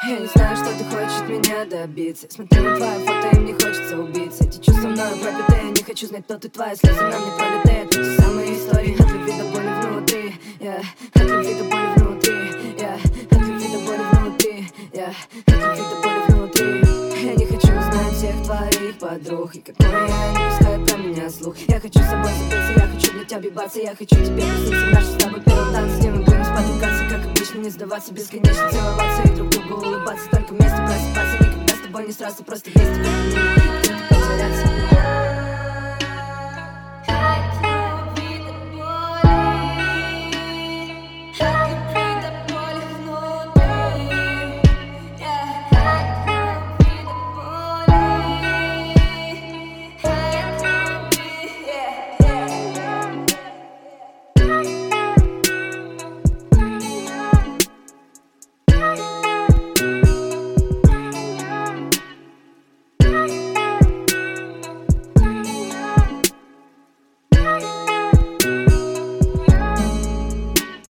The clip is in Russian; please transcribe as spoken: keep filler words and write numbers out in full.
Я не знаю, что ты хочешь от меня добиться. Смотрю на твои фото, и мне хочется убиться. Эти чувства мною пропиты, я не хочу знать, кто ты, твои слезы на мне пролетают. Те самые истории от любви до боли внутри, yeah. От любви до боли внутри, yeah. От любви до боли внутри, yeah. От любви до боли внутри. Я не хочу знать всех твоих подруг, и как моя не пускает про меня слух. Я хочу с собой забыться, я хочу для тебя биваться. Я хочу тебе присниться в наш с тобой первый танц, где мы будем спотыкаться, как обычно, не сдаваться, бесконечно целоваться и друг другу улыбаться. Только вместе просыпаться, никогда с тобой не сразу, просто вместе как-то потеряться.